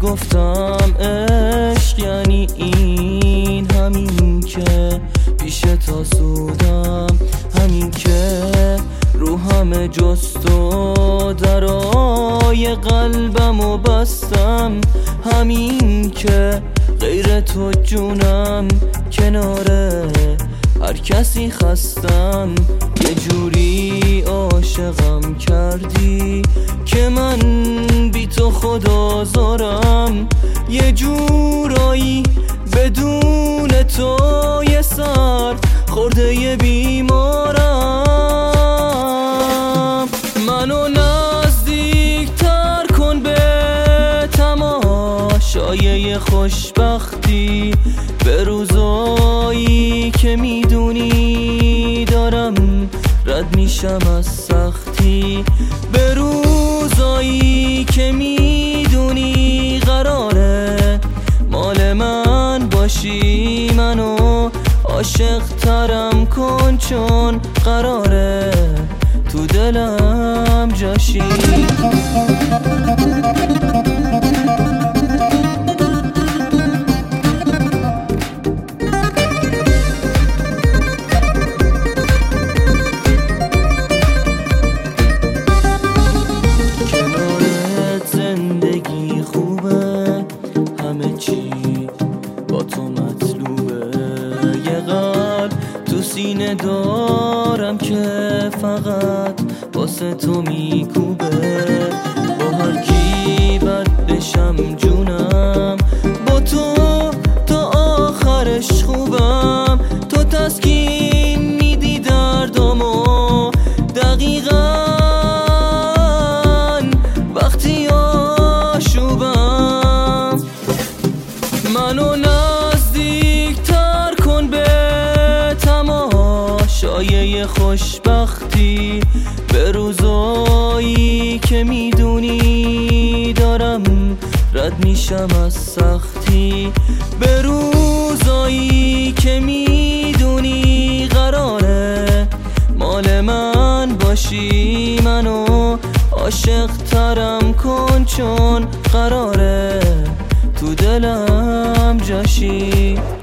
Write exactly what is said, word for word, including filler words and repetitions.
گفتم عشق یعنی این، همین که پیش تا سودم، همین که رو همه جست و درای قلبمو بستم، همین که غیر تو جونم کناره هر کسی خستم. یه جوری عاشقم کردی که من بی تو خدا زارم، یه جورایی بدون تو یه سر خورده یه بیمارم. منو نزدیک تر کن به تماشای خوشبختی، به روزایی که میدونی دارم رد میشم از سختی، به روزایی که میدونی قراره مال من باشی. منو عاشق ترم کن چون قراره تو دلم جاشی. با تو مطلوبه، یه قلب تو سینه دارم که فقط واسه تو میکوبه. با هر کی بد بشم جونم، با تو تا آخرش خوبم. تو تسکین میدی دردامو دقیقا وقتی آشوبم. منو نزدیک تر کن به تماشای خوشبختی، به روزایی که میدونی دارم رد میشم از سختی، به روزایی که میدونی قراره مال من باشی. منو عاشق ترم کن چون قراره تو دلم جاشی.